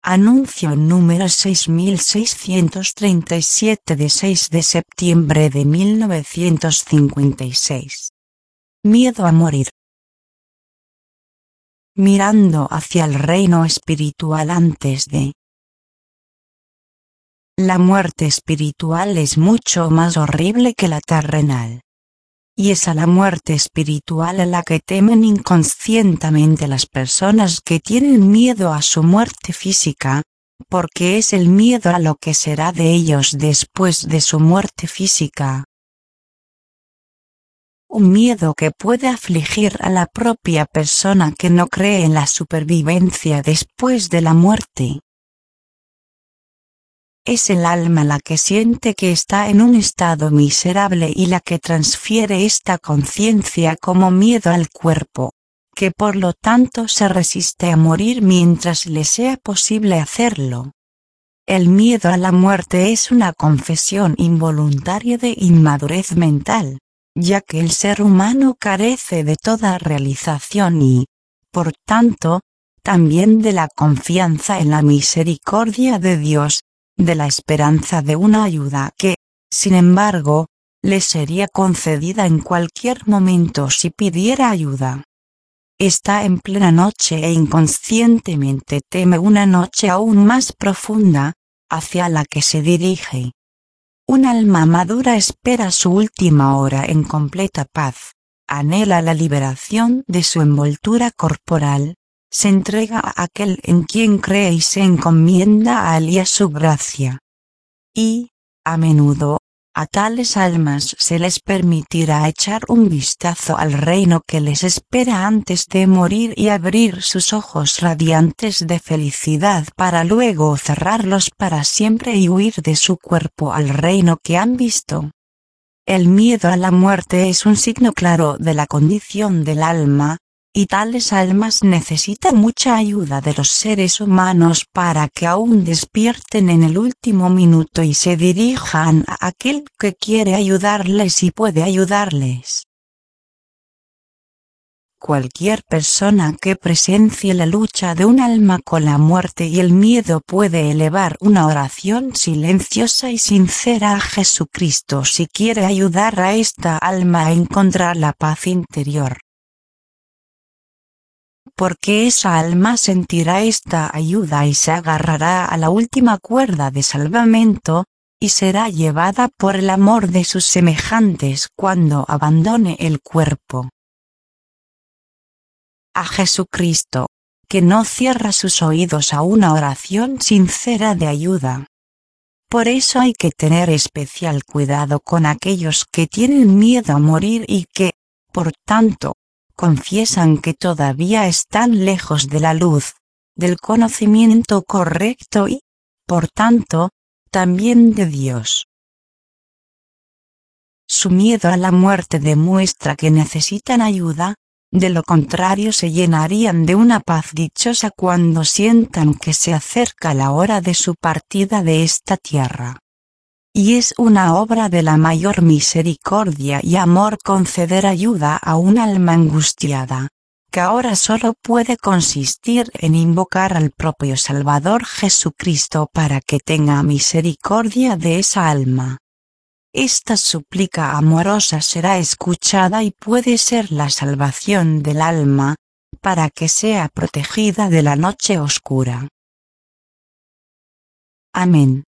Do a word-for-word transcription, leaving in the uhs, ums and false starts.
Anuncio número seis mil seiscientos treinta y siete de seis de septiembre de mil novecientos cincuenta y seis. Miedo a morir. Mirando hacia el reino espiritual antes de la muerte espiritual es mucho más horrible que la terrenal. Y es a la muerte espiritual a la que temen inconscientemente las personas que tienen miedo a su muerte física, porque es el miedo a lo que será de ellos después de su muerte física. Un miedo que puede afligir a la propia persona que no cree en la supervivencia después de la muerte. Es el alma la que siente que está en un estado miserable y la que transfiere esta conciencia como miedo al cuerpo, que por lo tanto se resiste a morir mientras le sea posible hacerlo. El miedo a la muerte es una confesión involuntaria de inmadurez mental, ya que el ser humano carece de toda realización y, por tanto, también de la confianza en la misericordia de Dios, de la esperanza de una ayuda que, sin embargo, le sería concedida en cualquier momento si pidiera ayuda. Está en plena noche e inconscientemente teme una noche aún más profunda, hacia la que se dirige. Un alma madura espera su última hora en completa paz, anhela la liberación de su envoltura corporal, se entrega a aquel en quien cree y se encomienda a él y a su gracia. Y, a menudo, a tales almas se les permitirá echar un vistazo al reino que les espera antes de morir y abrir sus ojos radiantes de felicidad para luego cerrarlos para siempre y huir de su cuerpo al reino que han visto. El miedo a la muerte es un signo claro de la condición del alma, y tales almas necesitan mucha ayuda de los seres humanos para que aún despierten en el último minuto y se dirijan a aquel que quiere ayudarles y puede ayudarles. Cualquier persona que presencie la lucha de un alma con la muerte y el miedo puede elevar una oración silenciosa y sincera a Jesucristo si quiere ayudar a esta alma a encontrar la paz interior. Porque esa alma sentirá esta ayuda y se agarrará a la última cuerda de salvamento, y será llevada por el amor de sus semejantes cuando abandone el cuerpo. A Jesucristo, que no cierra sus oídos a una oración sincera de ayuda. Por eso hay que tener especial cuidado con aquellos que tienen miedo a morir y que, por tanto, confiesan que todavía están lejos de la luz, del conocimiento correcto y, por tanto, también de Dios. Su miedo a la muerte demuestra que necesitan ayuda, de lo contrario se llenarían de una paz dichosa cuando sientan que se acerca la hora de su partida de esta tierra. Y es una obra de la mayor misericordia y amor conceder ayuda a un alma angustiada, que ahora solo puede consistir en invocar al propio Salvador Jesucristo para que tenga misericordia de esa alma. Esta súplica amorosa será escuchada y puede ser la salvación del alma, para que sea protegida de la noche oscura. Amén.